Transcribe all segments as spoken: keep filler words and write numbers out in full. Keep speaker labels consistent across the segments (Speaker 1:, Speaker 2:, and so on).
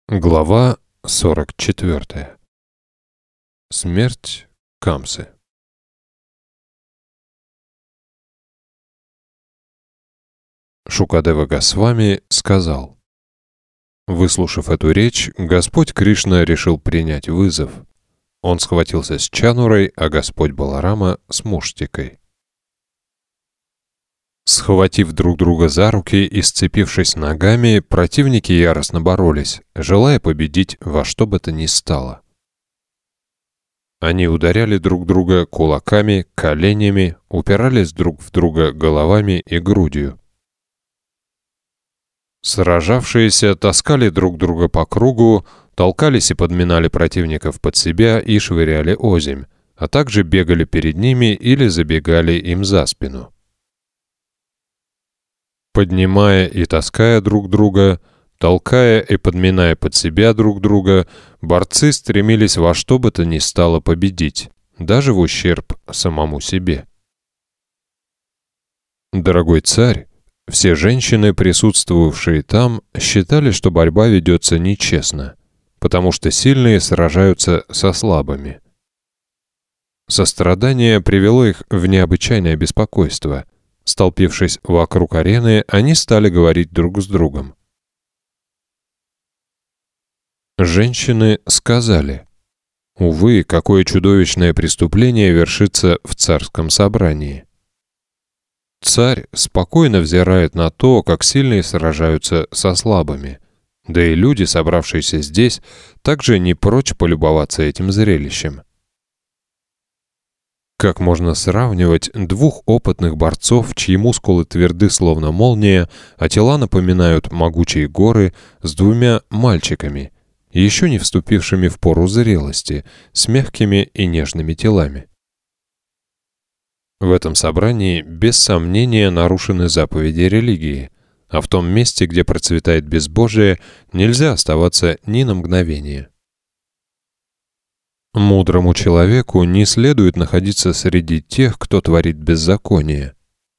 Speaker 1: Глава сорок четвёртая. Смерть Камсы. Шукадева Госвами сказал: выслушав эту речь, Господь Кришна решил принять вызов. Он схватился с Чанурой, а Господь Баларама с Муштикой. Схватив друг друга за руки и сцепившись ногами, противники яростно боролись, желая победить во что бы то ни стало. Они ударяли друг друга кулаками, коленями, упирались друг в друга головами и грудью. Сражавшиеся таскали друг друга по кругу, толкались и подминали противников под себя и швыряли озимь, а также бегали перед ними или забегали им за спину. Поднимая и таская друг друга, толкая и подминая под себя друг друга, борцы стремились во что бы то ни стало победить, даже в ущерб самому себе. Дорогой царь, все женщины, присутствовавшие там, считали, что борьба ведется нечестно, потому что сильные сражаются со слабыми. Сострадание привело их в необычайное беспокойство. Столпившись вокруг арены, они стали говорить друг с другом. Женщины сказали: «Увы, какое чудовищное преступление вершится в царском собрании». Царь спокойно взирает на то, как сильные сражаются со слабыми, да и люди, собравшиеся здесь, также не прочь полюбоваться этим зрелищем. Как можно сравнивать двух опытных борцов, чьи мускулы тверды словно молния, а тела напоминают могучие горы, с двумя мальчиками, еще не вступившими в пору зрелости, с мягкими и нежными телами? В этом собрании без сомнения нарушены заповеди религии, а в том месте, где процветает безбожие, нельзя оставаться ни на мгновение. Мудрому человеку не следует находиться среди тех, кто творит беззаконие.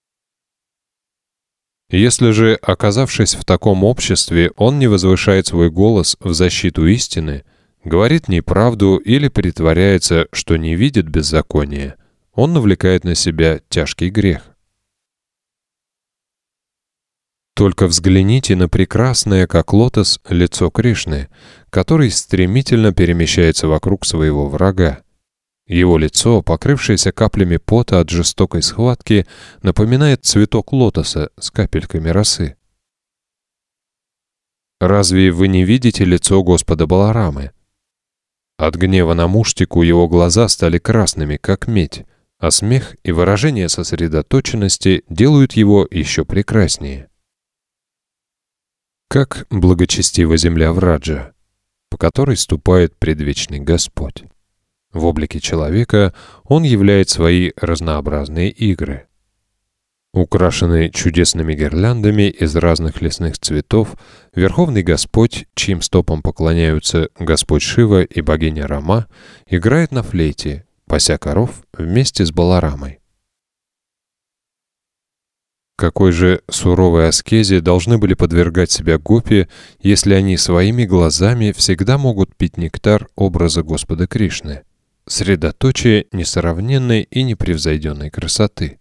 Speaker 1: Если же, оказавшись в таком обществе, он не возвышает свой голос в защиту истины, говорит неправду или притворяется, что не видит беззакония, он навлекает на себя тяжкий грех. Только взгляните на прекрасное, как лотос, лицо Кришны, который стремительно перемещается вокруг своего врага. Его лицо, покрывшееся каплями пота от жестокой схватки, напоминает цветок лотоса с капельками росы. Разве вы не видите лицо Господа Баларамы? От гнева на Муштику его глаза стали красными, как медь, а смех и выражение сосредоточенности делают его еще прекраснее. Как благочестива земля Враджа, по которой ступает предвечный Господь. В облике человека он являет свои разнообразные игры. Украшенный чудесными гирляндами из разных лесных цветов, Верховный Господь, чьим стопам поклоняются Господь Шива и богиня Рама, играет на флейте, пася коров вместе с Баларамой. Какой же суровой аскезе должны были подвергать себя гопи, если они своими глазами всегда могут пить нектар образа Господа Кришны, средоточие несравненной и непревзойденной красоты?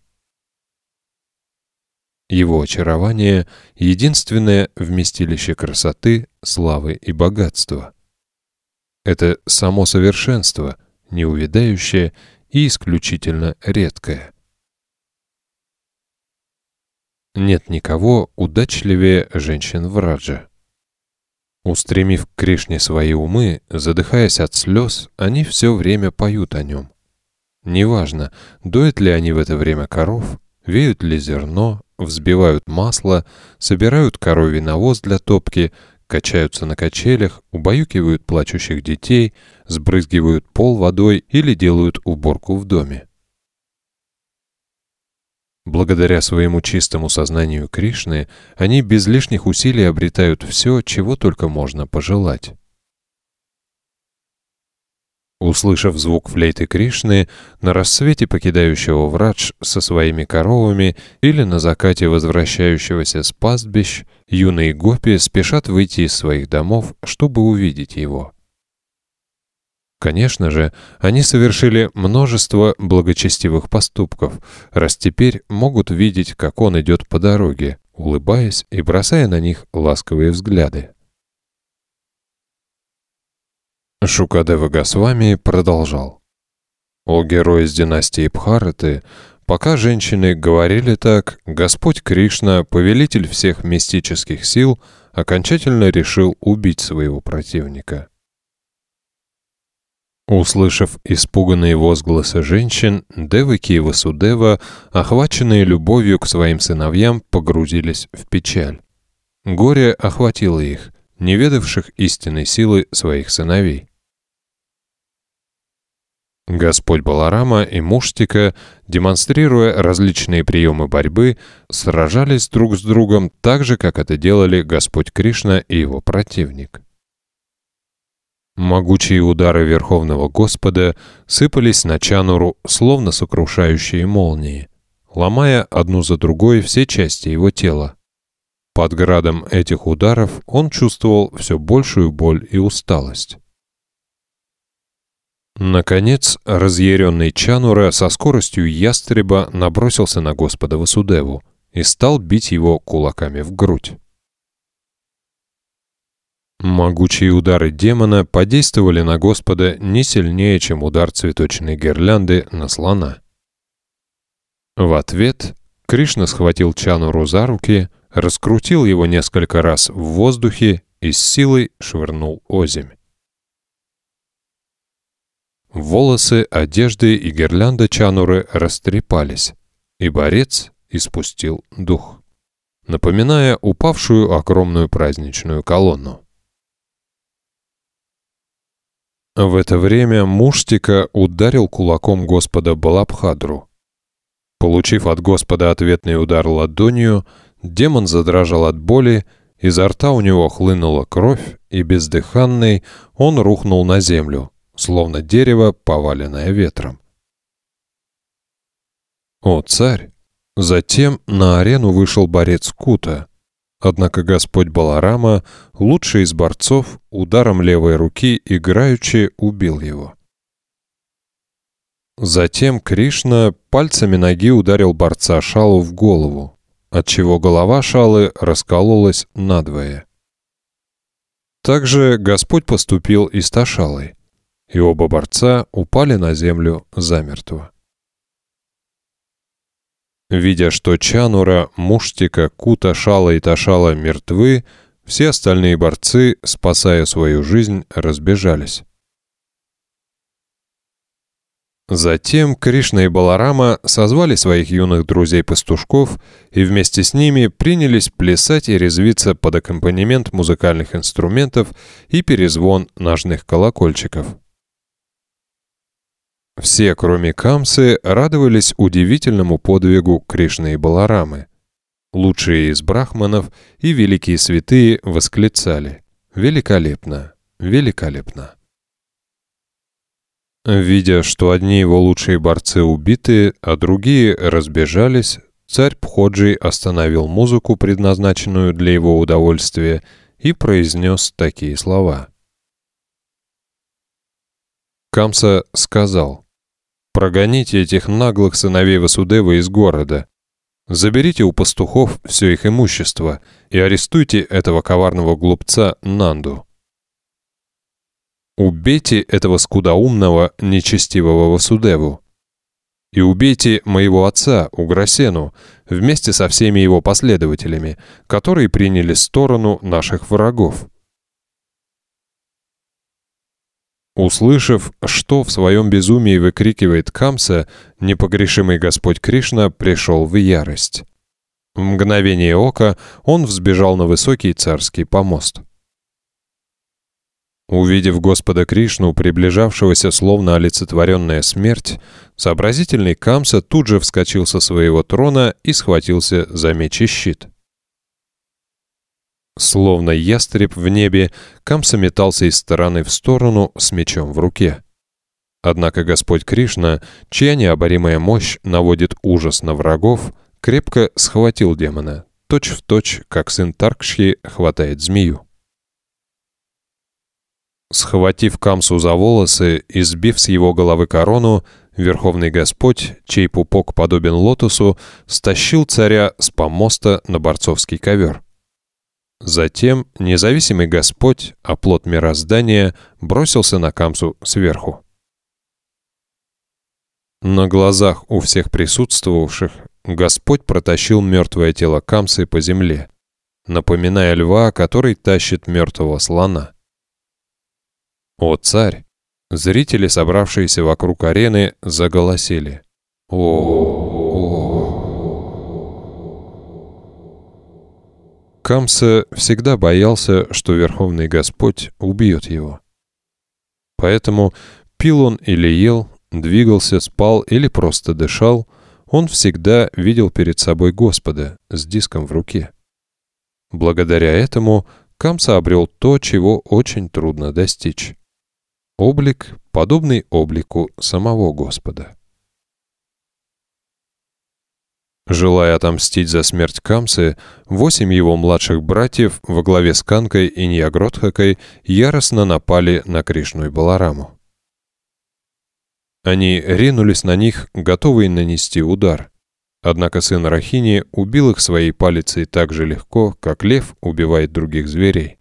Speaker 1: Его очарование — единственное вместилище красоты, славы и богатства. Это само совершенство, неувядающее и исключительно редкое. Нет никого удачливее женщин Враджа. Устремив к Кришне свои умы, задыхаясь от слез, они все время поют о нем. Неважно, доят ли они в это время коров, веют ли зерно, взбивают масло, собирают коровий навоз для топки, качаются на качелях, убаюкивают плачущих детей, сбрызгивают пол водой или делают уборку в доме. Благодаря своему чистому сознанию Кришны, они без лишних усилий обретают все, чего только можно пожелать. Услышав звук флейты Кришны, на рассвете покидающего Врадж со своими коровами или на закате возвращающегося с пастбищ, юные гопи спешат выйти из своих домов, чтобы увидеть его. Конечно же, они совершили множество благочестивых поступков, раз теперь могут видеть, как он идет по дороге, улыбаясь и бросая на них ласковые взгляды. Шукадева Госвами продолжал. О герой из династии Бхараты, пока женщины говорили так, Господь Кришна, повелитель всех мистических сил, окончательно решил убить своего противника. Услышав испуганные возгласы женщин, Деваки и Васудева, охваченные любовью к своим сыновьям, погрузились в печаль. Горе охватило их, не ведавших истинной силы своих сыновей. Господь Баларама и Муштика, демонстрируя различные приемы борьбы, сражались друг с другом так же, как это делали Господь Кришна и его противник. Могучие удары Верховного Господа сыпались на Чануру, словно сокрушающие молнии, ломая одну за другой все части его тела. Под градом этих ударов он чувствовал все большую боль и усталость. Наконец, разъяренный Чанура со скоростью ястреба набросился на Господа Васудеву и стал бить его кулаками в грудь. Могучие удары демона подействовали на Господа не сильнее, чем удар цветочной гирлянды на слона. В ответ Кришна схватил Чануру за руки, раскрутил его несколько раз в воздухе и с силой швырнул озимь. Волосы, одежды и гирлянда Чануры растрепались, и борец испустил дух, напоминая упавшую огромную праздничную колонну. В это время Муштика ударил кулаком Господа Балабхадру. Получив от Господа ответный удар ладонью, демон задрожал от боли, изо рта у него хлынула кровь, и бездыханный он рухнул на землю, словно дерево, поваленное ветром. О, царь! Затем на арену вышел борец Кута. Однако Господь Баларама, лучший из борцов, ударом левой руки играючи убил его. Затем Кришна пальцами ноги ударил борца Шалу в голову, отчего голова Шалы раскололась надвое. Также Господь поступил и с Ташалой, и оба борца упали на землю замертво. Видя, что Чанура, Муштика, Кута, Шала и Ташала мертвы, все остальные борцы, спасая свою жизнь, разбежались. Затем Кришна и Баларама созвали своих юных друзей-пастушков и вместе с ними принялись плясать и резвиться под аккомпанемент музыкальных инструментов и перезвон ножных колокольчиков. Все, кроме Камсы, радовались удивительному подвигу Кришны и Баларамы. Лучшие из брахманов и великие святые восклицали: «Великолепно! Великолепно!». Видя, что одни его лучшие борцы убиты, а другие разбежались, царь Пходжи остановил музыку, предназначенную для его удовольствия, и произнес такие слова. Камса сказал: «Прогоните этих наглых сыновей Васудевы из города, заберите у пастухов все их имущество и арестуйте этого коварного глупца Нанду. Убейте этого скудоумного, нечестивого Васудеву. И убейте моего отца, Уграсену, вместе со всеми его последователями, которые приняли сторону наших врагов». Услышав, что в своем безумии выкрикивает Камса, непогрешимый Господь Кришна пришел в ярость. В мгновение ока он взбежал на высокий царский помост. Увидев Господа Кришну, приближавшегося словно олицетворенная смерть, сообразительный Камса тут же вскочил со своего трона и схватился за меч и щит. Словно ястреб в небе, Камса метался из стороны в сторону с мечом в руке. Однако Господь Кришна, чья необоримая мощь наводит ужас на врагов, крепко схватил демона, точь-в-точь, как сын Таркшьи хватает змею. Схватив Камсу за волосы и сбив с его головы корону, Верховный Господь, чей пупок подобен лотосу, стащил царя с помоста на борцовский ковер. Затем независимый Господь, оплот мироздания, бросился на Камсу сверху. На глазах у всех присутствовавших Господь протащил мертвое тело Камсы по земле, напоминая льва, который тащит мертвого слона. «О, царь!» Зрители, собравшиеся вокруг арены, заголосили. «О!» Камса всегда боялся, что Верховный Господь убьет его. Поэтому пил он или ел, двигался, спал или просто дышал, он всегда видел перед собой Господа с диском в руке. Благодаря этому Камса обрел то, чего очень трудно достичь. Облик, подобный облику самого Господа. Желая отомстить за смерть Камсы, восемь его младших братьев во главе с Канкой и Ньягродхакой яростно напали на Кришну и Балараму. Они ринулись на них, готовые нанести удар. Однако сын Рахини убил их своей палицей так же легко, как лев убивает других зверей.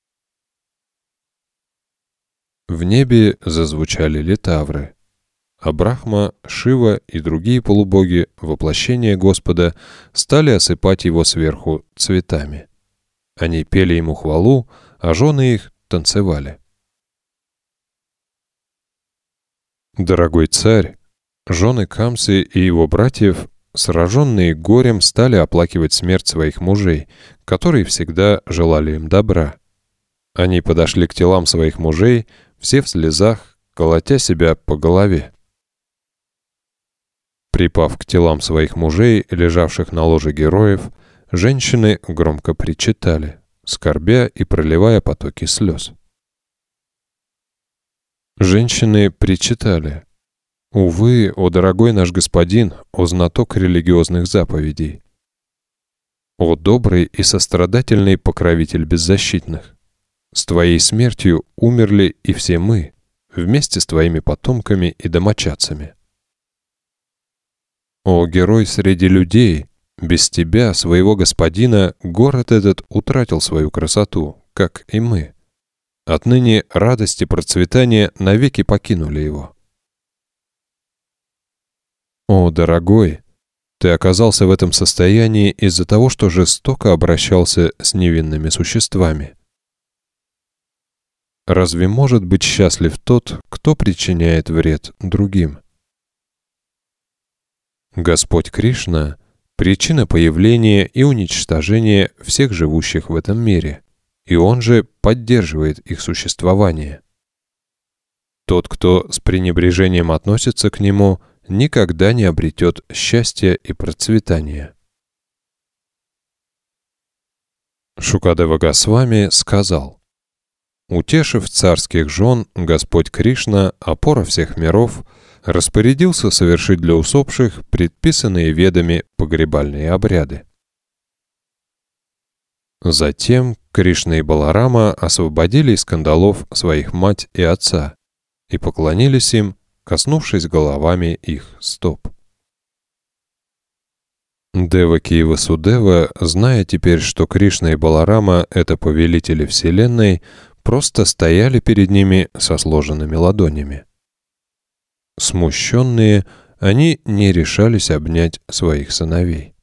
Speaker 1: В небе зазвучали литавры, а Брахма, Шива и другие полубоги, воплощения Господа, стали осыпать его сверху цветами. Они пели ему хвалу, а жены их танцевали. Дорогой царь, жены Камсы и его братьев, сраженные горем, стали оплакивать смерть своих мужей, которые всегда желали им добра. Они подошли к телам своих мужей, все в слезах, колотя себя по голове. Припав к телам своих мужей, лежавших на ложе героев, женщины громко причитали, скорбя и проливая потоки слез. Женщины причитали: «Увы, о дорогой наш господин, о знаток религиозных заповедей! О добрый и сострадательный покровитель беззащитных! С твоей смертью умерли и все мы, вместе с твоими потомками и домочадцами. О герой среди людей, без тебя, своего господина, город этот утратил свою красоту, как и мы. Отныне радость и процветание навеки покинули его. О, дорогой, ты оказался в этом состоянии из-за того, что жестоко обращался с невинными существами. Разве может быть счастлив тот, кто причиняет вред другим? Господь Кришна — причина появления и уничтожения всех живущих в этом мире, и Он же поддерживает их существование. Тот, кто с пренебрежением относится к Нему, никогда не обретет счастья и процветания. Шукадева Госвами сказал: «Утешив царских жен, Господь Кришна, опора всех миров, распорядился совершить для усопших предписанные ведами погребальные обряды. Затем Кришна и Баларама освободили из кандалов своих мать и отца и поклонились им, коснувшись головами их стоп. Деваки и Васудева, зная теперь, что Кришна и Баларама — это повелители Вселенной, просто стояли перед ними со сложенными ладонями. Смущенные, они не решались обнять своих сыновей.